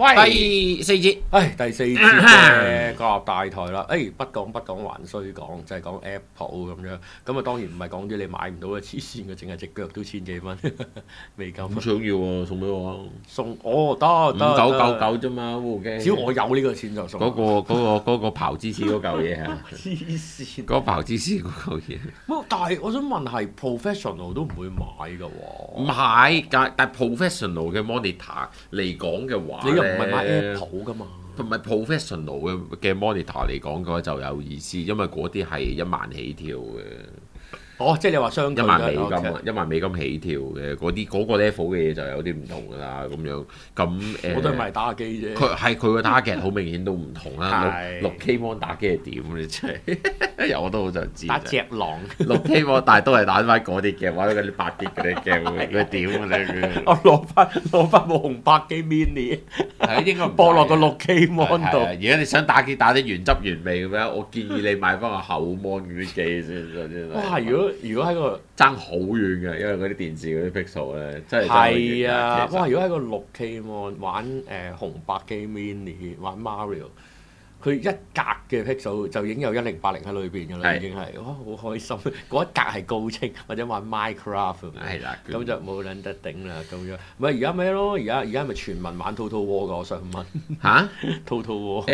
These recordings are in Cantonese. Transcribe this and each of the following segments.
喂， 第四節， 第四節嘅國立大台啦，不講還衰講，就係講 Apple 咁樣。咁啊當然唔係講啲你買唔到嘅黐線嘅，淨係隻腳都千幾蚊，未夠。 好想要喎，送俾我啊！ 送得 5999啫嘛，部機。 只要我有呢個錢就送。 嗰個刨芝士嗰嚿嘢啊！ 黐線。 嗰個刨芝士嗰嚿嘢。 但係我想問係 professional 都唔會買㗎喎。 唔係，但 professional 嘅 monitor 嚟講嘅話， 你又唔係買 Apple 㗎嘛？ 同埋 professional 嘅 monitor 嚟講嘅話就有意思，因為嗰啲係1萬起跳嘅。 即係你話相對 1萬美金啊，1萬美金起跳嘅嗰個 level 嘅嘢就有啲唔同㗎啦，咁樣咁我都係賣打機啫。 佢個 target 好明顯都唔同啦。6K mon 打機係點你真係我都好想知。 打隻狼。 6K mon 但係都係打翻嗰啲嘅，玩嗰啲8G嗰啲 game，佢點啊你？ 我攞翻部紅白機 mini， 係應該播落個6K mon 度。 而家你想打機打得原汁原味咁樣，我建議你買翻個厚 mon 嗰啲機先。 哇！如果喺個爭好遠嘅，因為嗰啲電視嗰啲 pixel 咧，真係係啊！哇！如果喺個6K mon 玩紅白機 mini 玩 Mario， 佢一格嘅 pixel 就已經有1080喺裏邊㗎啦，已經係哇好開心！嗰一格係高清，或者玩 Minecraft 係啦， 咁就冇撚得頂啦咁樣。唔係而家咩咯？而家咪全民玩 Total War 㗎？我想問嚇 Total War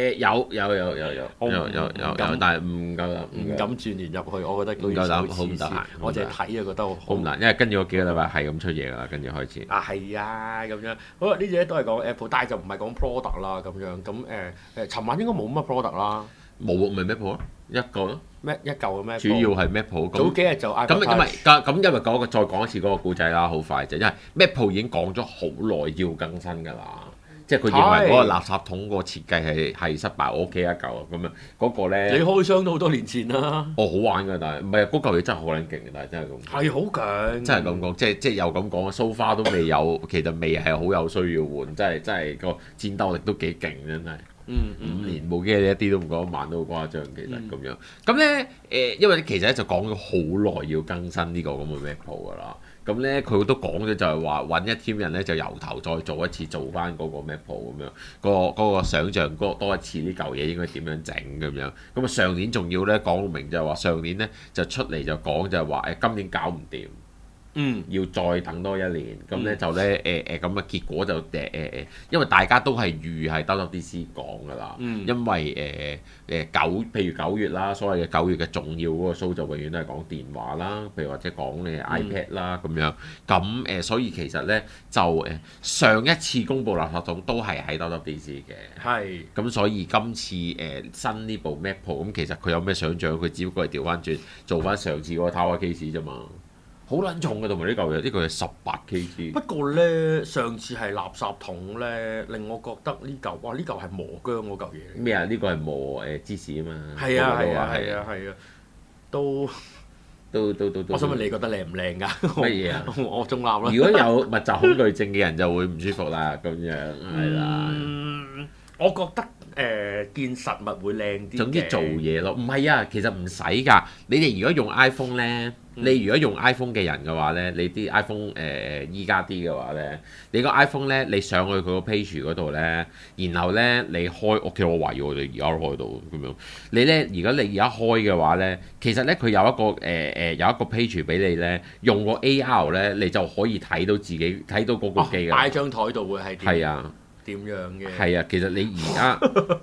有，但係唔夠啦， 唔敢轉連入去，我覺得唔夠膽，好唔得閒。 我淨係睇啊，覺得好唔難，因為跟住嗰幾個禮拜係咁出嘢㗎啦，跟住開始。 係啊，咁樣好啦，呢隻都係講 Apple，但係就唔係講 product 啦咁樣。咁尋晚應該冇乜 product 啦。 冇咪 Maple 咯，一個咯。 咩一嚿嘅咩？ 主要係 Maple。 早幾日就因為再講一次嗰個故仔啦，好快啫，因為 Maple 已經講咗好耐要更新㗎啦。即係佢認為嗰個垃圾桶個設計係失敗，我屋企一嚿咁樣嗰個咧。 你開箱都好多年前啦。 好玩㗎，但係唔係嗰嚿嘢真係好撚勁嘅，但係真係咁。 係好強。真係咁講，即係又咁講，so far 都未有，其實未係好有需要換，真係個戰鬥力都幾勁，真係。5年部機一啲都唔講慢都好誇張，其實咁樣。咁咧因為其實咧就講咗好耐要更新呢個咁嘅 Maple 㗎啦。咁咧佢都講咗就係話揾一 team 人咧就由頭再做一次，做翻嗰個 Maple 咁樣，嗰個想像多一次呢嚿嘢應該點樣整咁樣。咁啊上年仲要咧講明就係話上年咧就出嚟就講就係話今年搞唔掂。要再等多1年，咁咧就咧咁嘅結果就因為大家都係預係 WWDC 講㗎啦，因為譬如9月啦，所謂嘅9月嘅重要嗰個 show 就永遠都係講電話啦，譬如或者講iPad 啦咁樣，咁所以其實咧就上一次公佈垃圾桶都係喺 WWDC 嘅， 係， 咁所以今次新呢部 Maple 咁其實佢有咩想像？佢只不過係調翻轉做翻上次嗰個 Tower Case 啫嘛。好撚重嘅，同埋呢嚿嘢，呢個係18kg。 不過咧，上次係垃圾桶咧，令我覺得呢嚿，哇！呢嚿係磨薑嗰嚿嘢。 咩啊？呢個係磨芝士啊嘛。 係啊，都。我想問你覺得靚唔靚㗎？ 乜嘢啊？ 我中立啦。 如果有密集恐懼症嘅人就會唔舒服啦，咁樣係啦。 我覺得見實物會靚啲。 總之做嘢咯，唔係啊，其實唔使㗎。你哋如果用 iPhone 咧，你如果用 iPhone 嘅人嘅話咧，你啲 iPhone 依家啲嘅話咧，你個 iPhone 咧，你上去佢個 page 嗰度咧，然後咧你開，我懷疑我哋而家都開到咁樣。你咧，如果你而家開嘅話咧，其實咧佢有一個有一個 page 俾你咧，用個 AR 咧，你就可以睇到自己睇到嗰個機㗎。 擺張台度會係點？ 係啊。 點樣嘅？ 係啊，其實你而家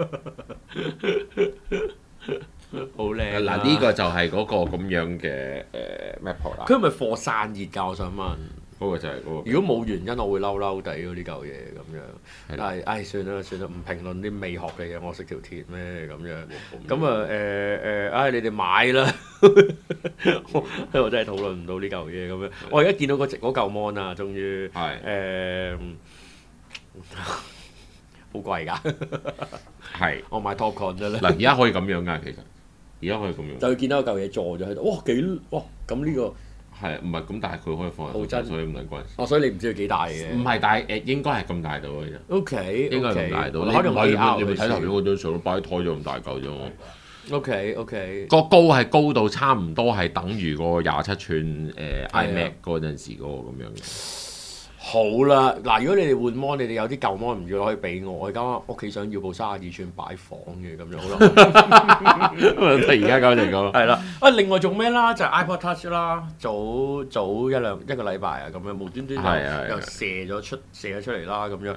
好靚嗱，呢個就係嗰個咁樣嘅Maple 啦。 佢係咪貨散熱㗎？我想問。 嗰個就係嗰個。如果冇原因，我會嬲嬲地咯呢嚿嘢咁樣。但係算啦，唔評論啲未學嘅嘢，我識條鐵咩咁樣。咁啊你哋買啦。我真係討論唔到呢嚿嘢咁樣。我而家見到嗰嚿 mon 啊，終於好貴㗎， 係我買 TopCon 啫啦。 嗱，而家可以咁樣㗎，其實而家可以咁樣。 就會見到嚿嘢坐咗喺度，哇咁呢個係唔係咁？但係佢可以放喺度，所以唔撚關事。 所以你唔知佢幾大嘅。唔係大應該係咁大到嘅啫。 OK， 應該係咁大到。 可能你咪睇頭先嗰張相，擺喺台咗咁大嚿啫嘛。 OK， 個高係高到差唔多係等於個27寸iMac 嗰陣時嗰個咁樣嘅。 好啦，嗱，如果你哋換 mon，你哋有啲舊 mon 唔要可以俾我，我而家屋企想要部32寸擺房嘅咁樣好啦。 而家咁嚟講， 係啦，另外仲咩啦？就係 iPod Touch 啦，早一個禮拜啊，咁樣無端端又射咗出嚟啦，咁樣。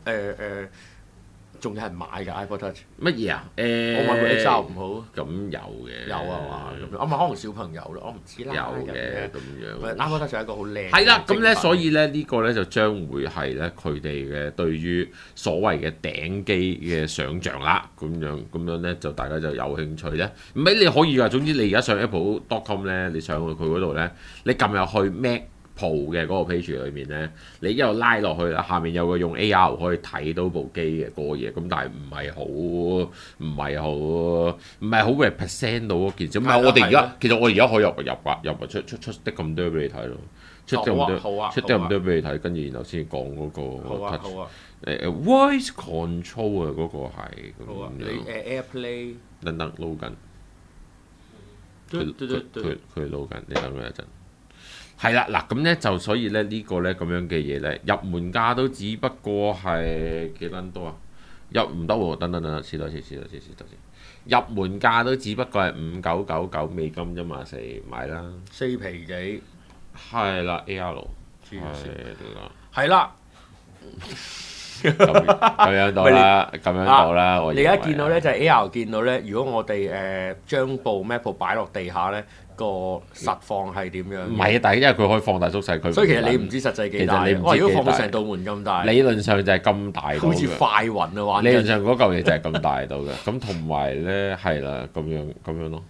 仲有人買㗎 iPod Touch 乜嘢啊？ 我買部 XR 唔好。 咁有嘅。 有啊嘛，咁樣可能小朋友咯，我唔知啦。 有嘅咁樣。 iPod Touch 係一個好靚。 係啦，咁咧，所以咧呢個咧就將會係咧佢哋嘅對於所謂嘅頂機嘅想像啦，咁樣咧就大家就有興趣咧。唔係你可以㗎，總之你而家上 Apple.com 咧，你上去佢嗰度咧，你撳入去 Mac Pro 嘅嗰個 page 裏面咧，你一路拉落去啦，下面有個用 AR 可以睇到部機嘅嗰個嘢，咁但係唔係好 represent 到嗰件事。唔係我哋而家，其實我而家可以入出得咁多俾你睇咯，出得咁多俾你睇，跟住然後先講嗰個 touch voice control 啊，嗰個係咁樣。 AirPlay 等撈緊，佢撈緊，你等佢一陣。係啦，嗱咁咧就所以咧呢個咧咁樣嘅嘢咧入門價都只不過係幾撚多啊？唔得喎，等，試多次。入門價都只不過係5999美金啫嘛，買啦。4皮幾？係啦 ，AR 係啦。咁樣到啦，我你而家見到咧就係 AR 見到咧，如果我哋將部 MacBook 擺落地下咧，個實況係點樣？ 唔係啊，但係因為佢可以放大縮細佢， 所以其實你唔知實際幾大。如果放到成道門咁大， 理論上就係咁大， 好似快雲啊玩。 理論上嗰嚿嘢就係咁大到嘅，咁同埋咧係啦，咁樣咯。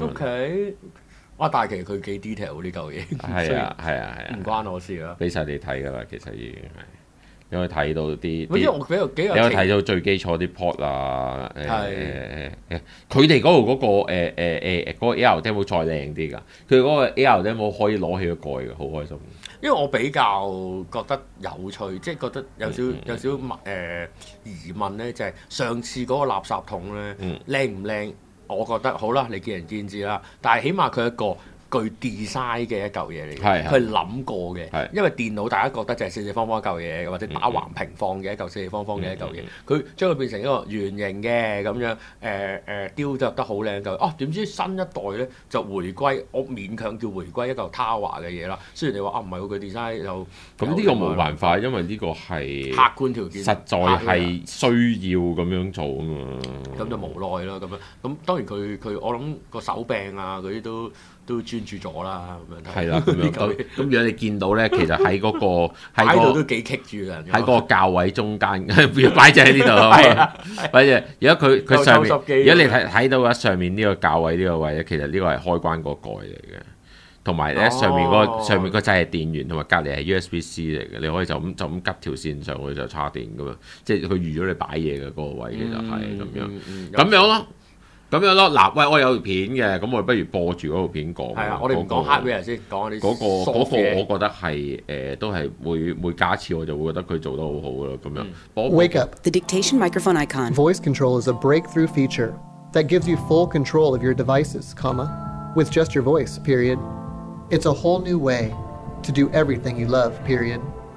OK，但係其實佢幾 detail 呢嚿嘢。 係啊， 唔關我事啦。 俾晒你睇㗎啦，其實已經係。你可以睇到啲， 因為我比較你可以睇到最基礎啲 port 啊，佢哋嗰度嗰個 AR demo 再靚啲㗎，佢嗰個 AR demo 可以攞起個蓋㗎，好開心。 因為我比較覺得有趣，即係覺得有少疑問咧，就係上次嗰個垃圾桶咧靚唔靚？我覺得好啦，你見仁見智啦。但係起碼佢一個具 design 嘅一嚿嘢嚟嘅，佢係諗過嘅。因為電腦大家覺得就係四四方方一嚿嘢，或者打橫平放嘅一嚿四四方方嘅一嚿嘢，佢將佢變成一個圓形嘅咁樣，雕琢得好靚嚿。點知新一代咧就回歸，我勉強叫回歸一嚿 tower 嘅嘢啦。雖然你話唔係喎，佢 design 又咁呢個冇辦法，因為呢個係客觀條件， 實在係需要咁樣做啊嘛。 咁就無奈啦咁樣。咁當然佢我諗個手柄啊嗰啲都專注咗啦，咁樣係啦，咁樣咁如果你見到咧，其實喺嗰個喺度都幾棘住人， 喺嗰個教位中間，擺隻喺呢度，擺隻。如果佢上面，如果你睇到嘅上面呢個教位呢個位咧，其實呢個係開關個蓋嚟嘅，同埋咧上面個掣係電源，同埋隔離係 USB-C 嚟嘅，你可以就咁吉條線上去就插電咁樣，即係佢預咗你擺嘢嘅嗰個位，其實係咁樣咯。咁樣咯，嗱，喂，我有條片嘅，咁我不如播住嗰條片講。 係啊，我哋唔講 hardware 先，講啲嗰個，我覺得係都係每加一次我就會覺得佢做得好好咯，咁樣。 Wake up. The dictation microphone icon. Voice control is a breakthrough feature that gives you full control of your devices, with just your voice, period. It's a whole new way to do everything you love, period.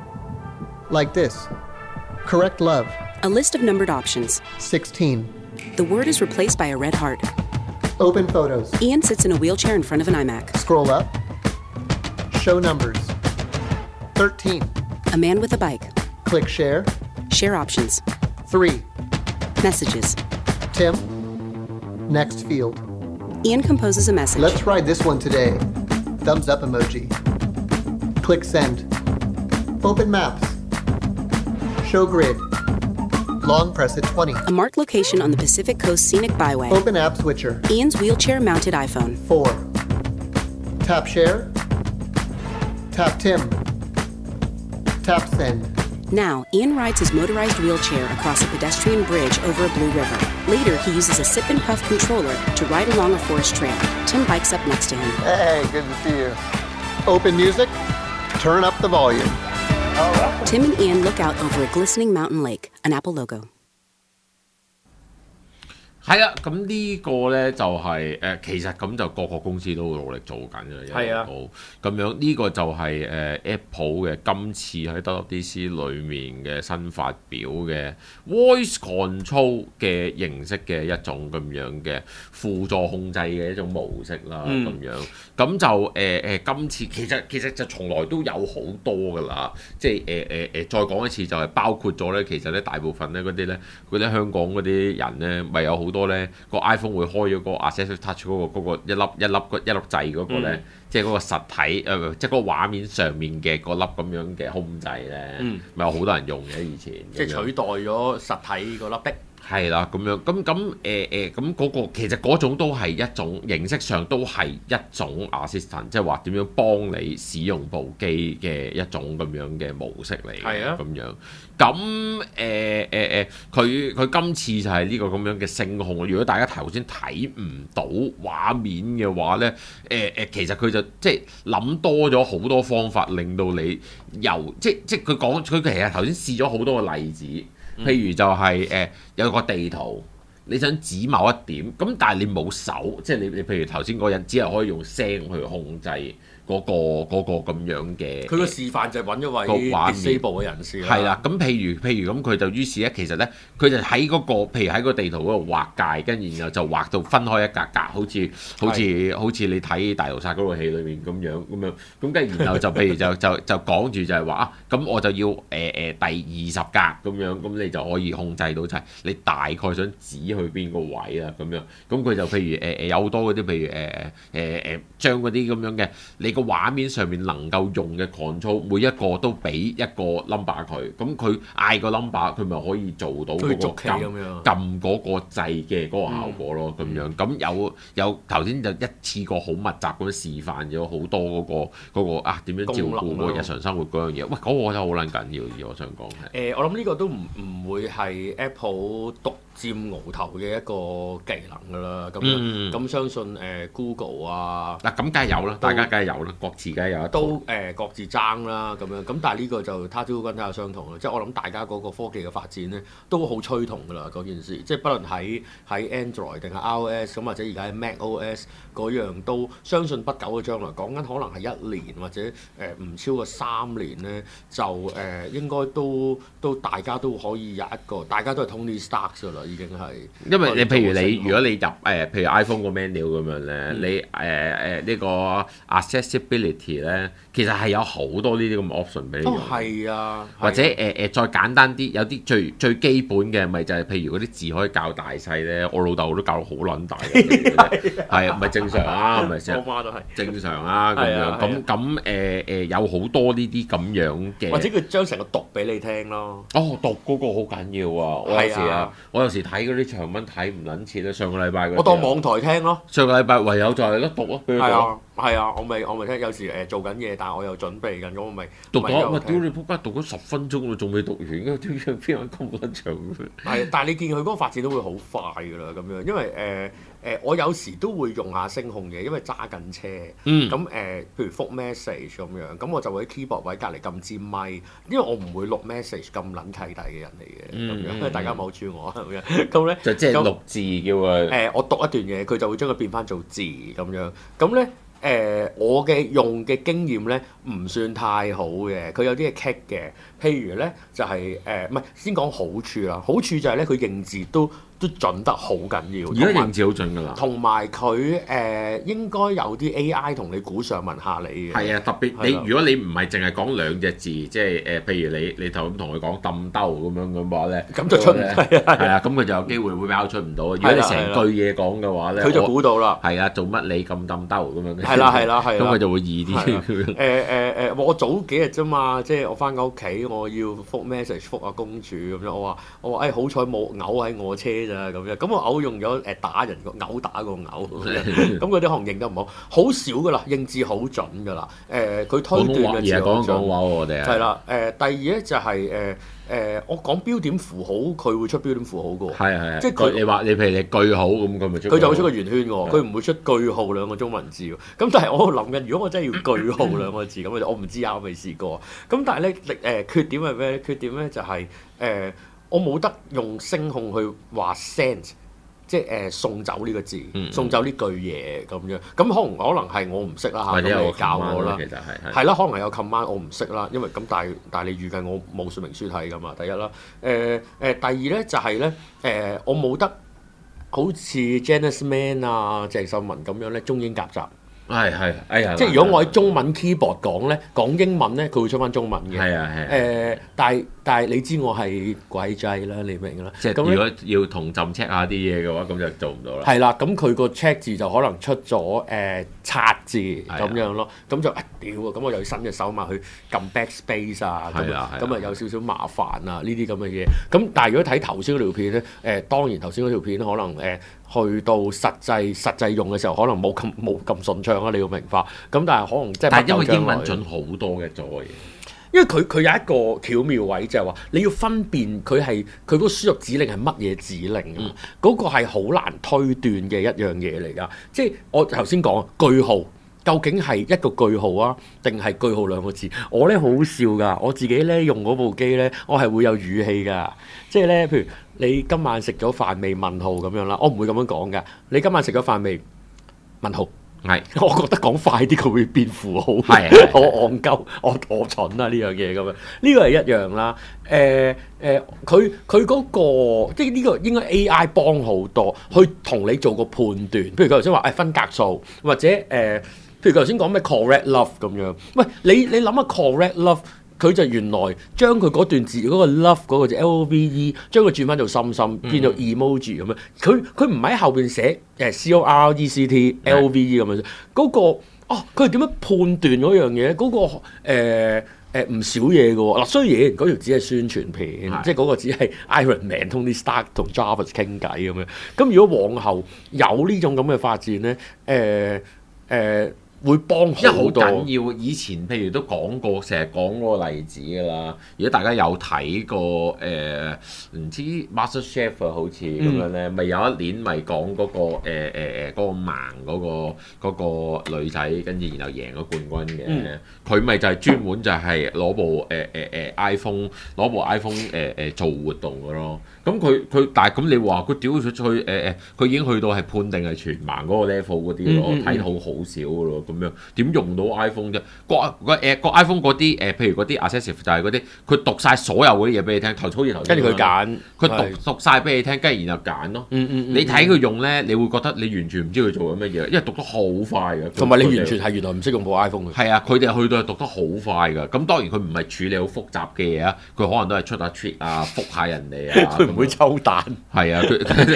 Like this. Correct love. A list of numbered options. 16. The word is replaced by a red heart. Open photos. Ian sits in a wheelchair in front of an iMac. Scroll up. Show numbers. 13. A man with a bike. Click share. Share options. 3. Messages. Tim. Next field. Ian composes a message. Let's try this one today. Thumbs up emoji. Click send. Open maps. Show grid. Long press at 20. A marked location on the Pacific Coast Scenic Byway. Open app switcher. Ian's wheelchair-mounted iPhone. 4. Tap share. Tap Tim. Tap send. Now, Ian rides his motorized wheelchair across a pedestrian bridge over a blue river. Later, he uses a sip-and-puff controller to ride along a forest trail. Tim bikes up next to him. Hey, good to see you. Open music. Turn up the volume. Tim and Ian look out over a glistening mountain lake, an Apple logo. 係啊，咁呢個咧就係、其實咁就各個公司都努力做緊嘅， 係啊， 咁樣呢個就係、Apple 嘅今次喺 WWDC 裏面嘅新發表嘅 Voice Control 嘅形式嘅一種咁樣嘅輔助控制嘅一種模式啦，咁樣咁就今次其實就從來都有好多㗎啦，即係再講一次就係包括咗咧，其實咧大部分咧嗰啲香港嗰啲人咧，咪有好多咧個 iPhone 會開咗個 Assistive Touch 嗰個一粒掣嗰個咧，即係嗰個實體即係嗰個畫面上面嘅嗰粒咁樣嘅控制咧，咪有好多人用嘅以前， 即係取代咗實體嗰粒的。 係啦，咁樣咁嗰個其實嗰種都係一種形式上都係一種 assistant，即係話點樣幫你使用部機嘅一種咁樣嘅模式嚟嘅， 係啊， 咁樣咁佢今次就係呢個咁樣嘅聲控。如果大家頭先睇唔到畫面嘅話咧，其實佢就即係諗多咗好多方法，令到你即佢其實頭先試咗好多個例子。譬如就係、有個地圖，你想指某一點，咁但係你冇手，即係你譬如頭先嗰人只係可以用聲去控制嗰個咁樣嘅。佢個示範就係揾咗位 disable 嘅人士啦。 係啦，咁譬如咁佢就於是咧，其實咧佢就喺嗰個譬如喺個地圖嗰度畫界，跟住然後就畫到分開一格格，好似你睇大屠殺嗰個戲裏面咁樣，咁跟住然後就譬如就講住就係話啊，咁我就要第20格咁樣，咁你就可以控制到就係你大概想指去邊個位啊咁樣，咁佢就譬如有好多嗰啲譬如將嗰啲咁樣嘅你個畫面上面能夠用嘅 control 每一個都俾一個 number 佢，咁佢嗌個 number 佢咪可以做到嗰個撳嗰個掣嘅嗰個效果咯，咁樣咁有頭先就一次過好密集咁示範咗好多嗰個啊點樣照顧個日常生活嗰樣嘢，喂嗰個真係好撚緊要，我想講係我諗呢個都唔會係 Apple 獨佔鰲頭嘅一個技能㗎啦，咁相信Google 啊嗱咁梗係有啦，大家梗係有啦，各自梗係有一都各自爭啦咁樣，咁但係呢個就他朝跟他相同啦，即係我諗大家嗰個科技嘅發展咧都好趨同㗎啦嗰件事，即係不論喺 Android 定係 iOS 咁或者而家喺 MacOS 嗰樣都相信不久嘅將來講緊可能係1年或者唔超過3年咧，就應該都大家都可以有一個，大家都係 Tony Stark 㗎啦。已經係， 因為如果你入譬如 iPhone 個 menu 咁樣咧，你呢個 accessibility 咧，其實係有好多呢啲咁嘅 option 俾你用。 係啊， 或者再簡單啲，有啲最基本嘅咪就係譬如嗰啲字可以校大細咧，我老豆都校到好撚大嘅，係啊，唔係正常啊，唔係成日我媽都係正常啊咁樣，咁有好多呢啲咁樣嘅， 或者佢將成個讀俾你聽咯。 哦，讀嗰個好緊要啊！我有時睇嗰啲長文睇唔撚切啦，上個禮拜我當網台聽咯。 上個禮拜唯有就係讀咯，俾佢讀。 係啊，我咪聽，有時做緊嘢，但係我又準備緊，咁我咪讀咗。喂，屌你仆街，讀咗10分鐘啦，仲未讀完，邊有咁撚長？ 係，但係你見佢嗰個發展都會好快㗎啦，咁樣，因為我有時都會用下聲控嘅，因為揸緊車。咁譬如覆 message 咁樣，咁我就會喺 keyboard 位隔離撳支咪，因為我唔會錄 message 咁撚契弟嘅人嚟嘅，咁樣，因為大家冇住我咁樣。咁咧就即係錄字叫佢。 我讀一段嘢，佢就會將佢變翻做字咁樣。咁咧。我嘅用嘅經驗咧唔算太好嘅，佢有啲係棘嘅。譬如咧就係唔係先講好處啦，好處就係咧佢認字都準得好緊要。 而家認字好準㗎啦。 同埋佢應該有啲 AI 同你估上文下理嘅。 係啊，特別如果你唔係淨係講2隻字，即係譬如你頭咁同佢講揼兜咁樣嘅話咧， 咁就出唔到。係啊，咁佢就有機會會比出唔到。如果你成句嘢講嘅話咧， 佢就估到啦。 係啊，做乜你咁揼兜咁樣？ 係啦， 咁佢就會易啲。 我早幾日啫嘛，即係我翻屋企，我要覆 message 覆阿公主咁樣，我話好彩冇嘔喺我車咋咁樣，咁我嘔用咗打人個嘔打個嘔咁嗰啲可能認得唔好，好少噶啦，認字好準噶啦，佢推斷嘅字好準。 講話我哋係啦，第二咧就係我講標點符號，佢會出標點符號嘅喎。 係， 即係佢你話你譬如你句號咁，佢咪出？ 佢就會出個圓圈喎，佢唔會出句號2個中文字喎。咁但係我喺度諗緊，如果我真係要句號2個字咁，我唔知啊，我未試過。咁但係咧缺點係咩？缺點咧就係我冇得用聲控去話 send 即係送走呢個字，送走呢句嘢咁樣。咁可能係我唔識啦嚇，咁你教我啦。 其實係啦，可能有 command 我唔識啦，因為咁但係你預計我冇說明書睇㗎嘛。第一啦，第二咧就係咧我冇得好似 Janice Man 啊、鄭秀文咁樣咧中英夾雜。 係，哎呀！ 即係如果我喺中文 keyboard 講咧，講英文咧，佢會出翻中文嘅。 係啊。 但係你知我係鬼仔啦，你明啦。 即係如果要同朕 check 下啲嘢嘅話，咁就做唔到啦。 係啦，咁佢個 check 字就可能出咗拆字咁樣咯，咁就屌啊！咁我又要伸隻手埋去撳 backspace 啊，咁啊有少少麻煩啊呢啲咁嘅嘢。咁但係如果睇頭先嗰條片咧，當然頭先嗰條片可能去到實際用嘅時候，可能冇咁順暢啊！你要明白。咁但係可能即係， 但係因為英文準好多嘅做嘢， 因為佢有一個巧妙位，就係話你要分辨佢嗰個輸入指令係乜嘢指令啊！嗰個係好難推斷嘅一樣嘢嚟㗎。即係我頭先講句號，究竟係一個句號啊，定係句號兩個字？我咧好笑㗎，我自己咧用嗰部機咧，我係會有語氣㗎。即係咧，譬如你今晚食咗飯未？問號咁樣啦，我唔會咁樣講㗎。你今晚食咗飯未？問號。係，我覺得講快啲佢會變符號，係我戇鳩，我蠢啊呢樣嘢咁樣，呢個係一樣啦。佢嗰個即係呢個應該 AI 幫好多，去同你做個判斷。譬如佢頭先話分格數，或者譬如佢頭先講咩 correct love 咁樣。喂，你諗下 correct love。佢就原來將佢嗰段字嗰個 love 嗰個字 LOVE 將佢轉翻做心心，變做 emoji 咁樣。佢唔喺後邊寫CORECT LOVE 咁樣。嗰個佢係點樣判斷嗰樣嘢？嗰個唔少嘢嘅喎。嗱，雖然嗰條只係宣傳片，即係嗰個只係 Iron Man Tony Stark 同 Jarvis 傾偈咁樣。咁如果往後有呢種咁嘅發展咧，會幫好多， 因為好緊要。以前譬如都講過，成日講嗰個例子㗎啦。如果大家有睇過唔知 MasterChef 啊，好似咁樣咧，咪有一年咪講嗰個嗰個盲嗰個女仔，跟住然後贏咗冠軍嘅。佢咪就係專門就係攞部iPhone 做活動嘅咯。咁佢但係咁你話佢屌佢佢已經去到係判定係全盲嗰個 level 嗰啲咯，睇好少嘅咯。咁樣點用到 iPhone 啫？個 iPhone 嗰啲譬如嗰啲 accessible 就係嗰啲，佢讀晒所有嗰啲嘢俾你聽，好似頭先跟住佢揀， 佢讀晒俾你聽，跟住然後揀咯。你睇佢用咧，你會覺得你完全唔知佢做緊乜嘢，因為讀得好快嘅。 同埋你完全係原來唔識用部 iPhone 嘅。 係啊，佢哋去到係讀得好快㗎。咁當然佢唔係處理好複雜嘅嘢啊，佢可能都係出下 tweet 啊，覆下人哋啊。 佢唔會抽蛋。係啊，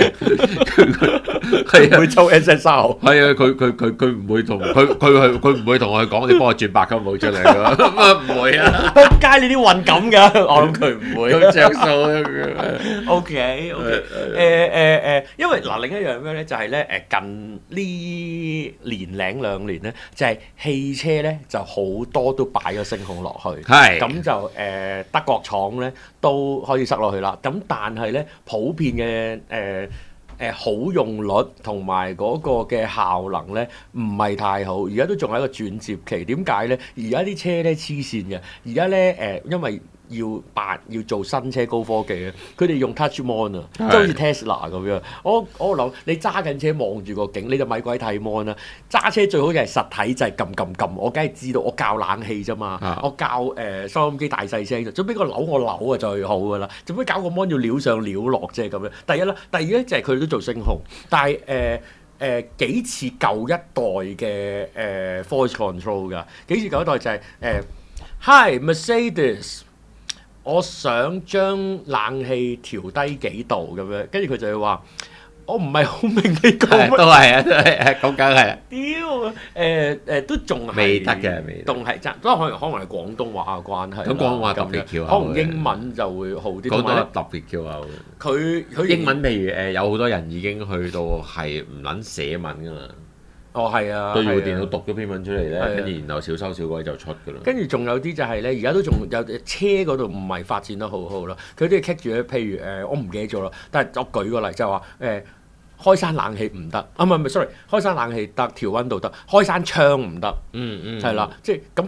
佢唔會抽 SSR。 係啊，佢唔會同佢唔會同我講，你幫我轉白金冇出嚟㗎，唔會啊！ 街你啲運咁㗎，我諗佢唔會。 咁着數。 OK，因為嗱另一樣咩咧，就係咧近呢年零兩年咧，就係汽車咧就好多都擺咗聲控落去，係咁就德國廠咧都可以塞落去啦。咁但係咧普遍嘅好用率同埋嗰個嘅效能咧唔係太好，而家都仲係一個轉接期。點解咧？而家啲車咧黐線嘅，而家咧因為要做新車高科技啊，佢哋用 Touch Mon 啊，即係好似 Tesla 咁樣。我諗你揸緊車望住個景，你就咪鬼睇 Mon 啦。揸車最好就係實體掣撳，我梗係知道。我校冷氣啫嘛，我校收音機大細聲，做咩個扭我扭啊最好噶啦。做咩搞個 Mon 要撩上撩落啫咁樣？第一啦，第二咧就係佢哋都做聲控，但係幾似舊一代嘅voice control 㗎。幾似舊一代就係Hi Mercedes。我想將冷氣調低幾度咁樣，跟住佢就會話：我唔係好明你講乜。都係啊，講緊係。屌，都仲係未得嘅， 仲係爭，都可能係廣東話嘅關係。 咁廣東話特別翹口， 可能英文就會好啲。 講得特別翹口。佢英文譬如有好多人已經去到係唔撚寫文㗎嘛。 係啊， 對住部電腦讀咗篇文出嚟咧，跟住然後小修小改就出㗎啦。 跟住仲有啲就係咧，而家都仲有車嗰度唔係發展得好好啦。佢都要棘住咧，譬如我唔記得咗啦。但係我舉個例就係話開山冷氣唔得，唔係 sorry， 開山冷氣得，調溫度得，開山窗唔得。係啦，即係咁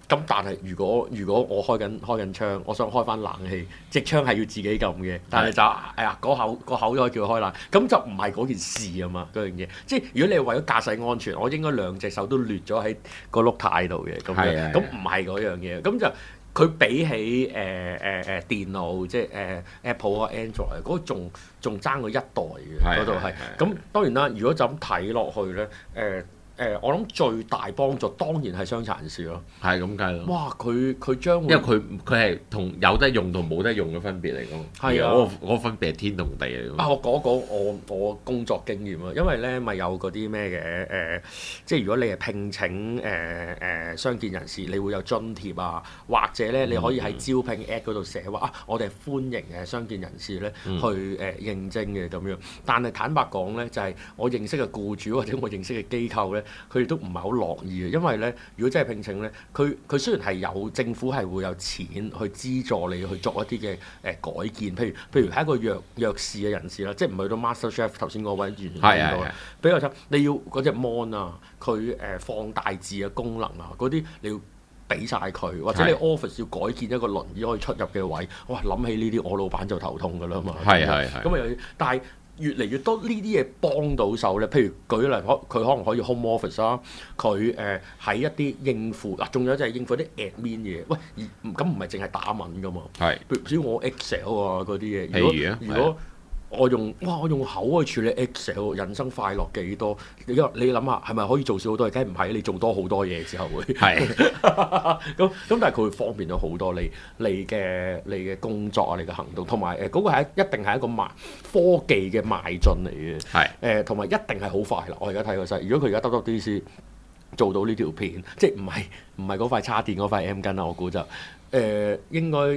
咁但係如果我開緊窗，我想開翻冷氣，隻窗係要自己撳嘅，但係就個口都可以叫佢開冷，咁就唔係嗰件事啊嘛，嗰樣嘢。即係如果你係為咗駕駛安全，我應該兩隻手都掠咗喺個轆軚度嘅咁樣，咁唔係嗰樣嘢，咁就。佢比起電腦，即係Apple 啊 Android 嗰個仲爭過一代嘅嗰度係。咁當然啦，如果就咁睇落去咧，我諗最大幫助當然係傷殘人士咯。係咁計咯。哇！佢將會因為佢係同有得用同冇得用嘅分別嚟講。係啊，嗰個分別係天同地嚟㗎。我講我工作經驗啊，因為咧咪有嗰啲咩嘅即係如果你係聘請傷健人士，你會有津貼啊，或者咧你可以喺招聘 App 嗰度寫話我哋係歡迎傷健人士咧去應徵嘅咁樣。但係坦白講咧，就係我認識嘅僱主或者我認識嘅機構咧。佢哋都唔係好樂意嘅，因為咧，如果真係聘請咧，佢雖然係有政府係會有錢去資助你去做一啲嘅改建，譬如係一個弱視嘅人士啦，即係唔係到 Master Chef 頭先嗰位完全見到啦，比較差，你要嗰隻 mon 啊，佢放大字嘅功能啊，嗰啲你要俾晒佢，或者你 office 要改建一個輪椅可以出入嘅位，哇！諗起呢啲，我老闆就頭痛㗎啦嘛。咁啊，但係。越嚟越多呢啲嘢幫到手咧，譬如舉例，佢可能可以 home office 啦，佢喺一啲應付嗱，仲有就係應付啲 admin 嘢。喂，咁唔係淨係打文噶嘛？係，譬如我 Excel 啊嗰啲嘢。如果我用口去處理 Excel， 人生快樂幾多？你諗下係咪可以做少好多嘢？梗係唔係？你做多好多嘢之後會係咁，但係佢會方便咗好多你嘅工作啊，你嘅行動，同埋嗰個一定係一個科技嘅邁進嚟嘅。係同埋一定係好快啦！我而家睇個勢，如果佢而家 WWDC 做到呢條片，即係唔係嗰塊叉電嗰塊 M 巾啦，我估就應該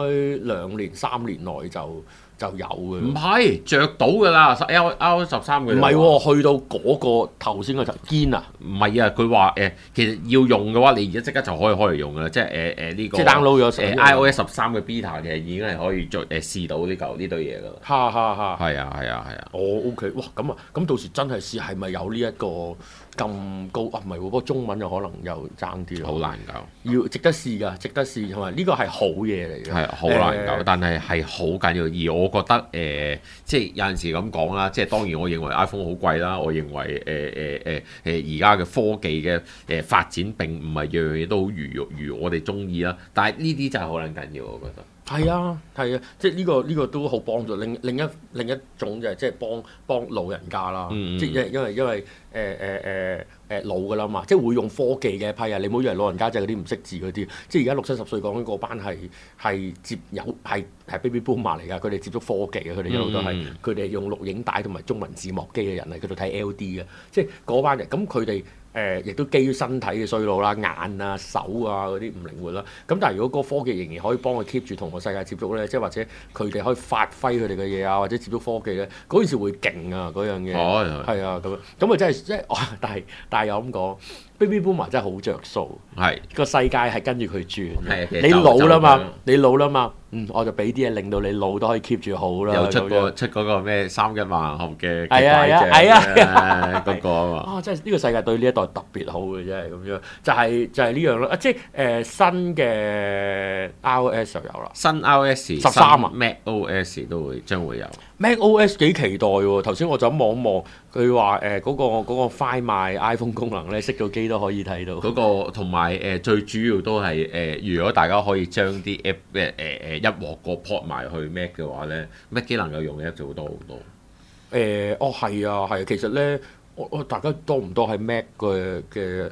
2年3年內就有嘅，唔係着到㗎啦 ，L13嘅。唔係喎，去到嗰個頭先嗰條堅啊，唔係啊，佢話其實要用嘅話，你而家即刻就可以開嚟用㗎啦，即係呢個。即係 download 咗iOS 13嘅 beta 嘅已經係可以試到呢堆嘢㗎啦。係啊。OK， 哇，咁到時真係試係咪有呢一個咁高啊？唔係喎，不過中文就可能又爭啲。好難搞。要值得試㗎，值得試，同埋呢個係好嘢嚟嘅。係好難搞，但係好緊要。而我覺得即係有陣時咁講啦，即係當然我認為 iPhone 好貴啦，我認為而家嘅科技嘅發展並唔係樣樣嘢都好如我哋中意啦，但係呢啲就係好撚緊要，我覺得。係啊，即係呢個都好幫助。另一種就係即係幫老人家啦，即係因為老㗎啦嘛，即係會用科技嘅批啊！你唔好以為老人家就係嗰啲唔識字嗰啲，即係而家60-70歲講緊嗰班係係 baby boomer 嚟㗎，佢哋接觸科技嘅，佢哋一路都係佢哋用錄影帶同埋中文字幕機嘅人嚟，佢度睇 LD 嘅，即係嗰班人。咁佢哋亦都基於身體嘅衰老啦，眼啊手啊嗰啲唔靈活啦。咁但係如果個科技仍然可以幫佢 keep 住同個世界接觸咧，即係或者佢哋可以發揮佢哋嘅嘢啊，或者接觸科技咧，嗰件事會勁啊嗰樣嘢。係啊，咁啊真係即係，但係又咁講 ，baby boomer 真係好着數。係個世界係跟住佢轉。你老啦嘛，我就俾啲嘢令到你老都可以 keep 住好啦。又出嗰個咩3-1萬行嘅係啊嗰個啊嘛。真係呢個世界對呢一代特別好嘅，真係咁樣。就係呢樣咯。即係新嘅 iOS 就有啦。新 iOS 13啊 ，macOS 將會有。macOS 幾期待喎！頭先我就咁望一望，佢話嗰個 Find My iPhone 功能咧，熄咗機都可以睇到。嗰個同埋最主要都係如果大家可以將啲 app 一鑊過 port 埋去 Mac 嘅話咧，Mac 機能夠用嘅 app 就好多好多。係啊，其實咧，大家多唔多係 Mac 嘅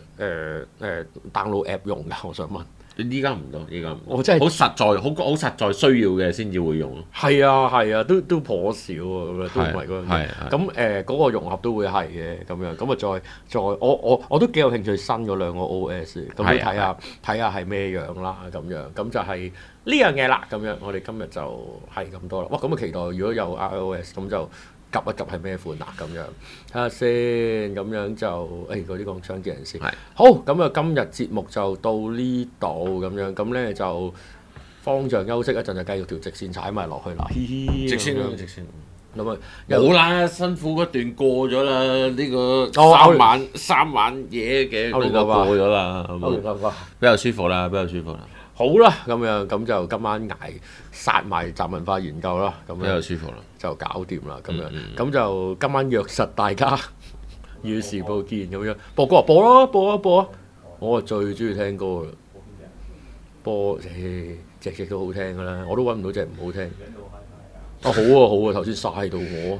download app 用㗎？我想問。依家唔多，我真係好實在需要嘅先至會用咯。係啊，都頗少啊，咁樣都唔係嗰樣嘢。咁嗰個融合都會係嘅咁樣。咁啊再我都幾有興趣新嗰兩個 OS， 咁你睇下係咩樣啦咁樣。咁就係呢樣嘢啦咁樣。我哋今日就係咁多啦。哇！咁啊期待如果有 iOS 咁就。及一及係咩款啊？咁樣睇下先，咁樣就嗰啲講傷健人士。好，咁啊今日節目就到呢度咁樣，咁咧就方丈休息一陣就繼續條直線踩埋落去啦。直線。 咁啊， 冇啦，辛苦嗰段過咗啦，呢個三晚嘢嘅嗰個過咗啦，比較舒服啦，比較舒服啦。 好啦，咁樣咁就今晚殺埋集文化研究啦，咁樣比較舒服啦， 就搞掂啦，咁樣咁就今晚約實大家與時報見咁樣，播歌播咯，播啊！我最中意聽歌啦，播隻都好聽噶啦，我都揾唔到隻唔好聽。啊好啊，頭先曬到我。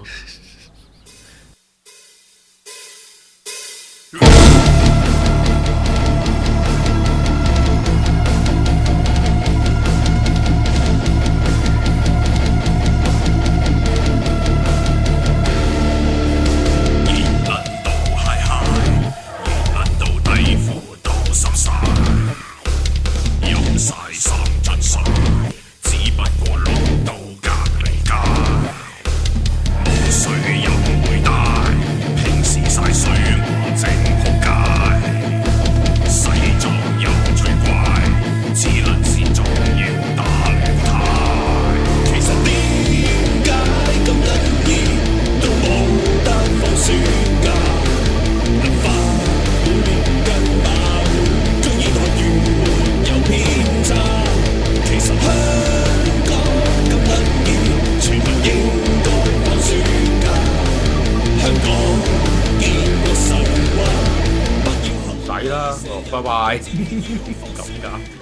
拜拜，咁㗎。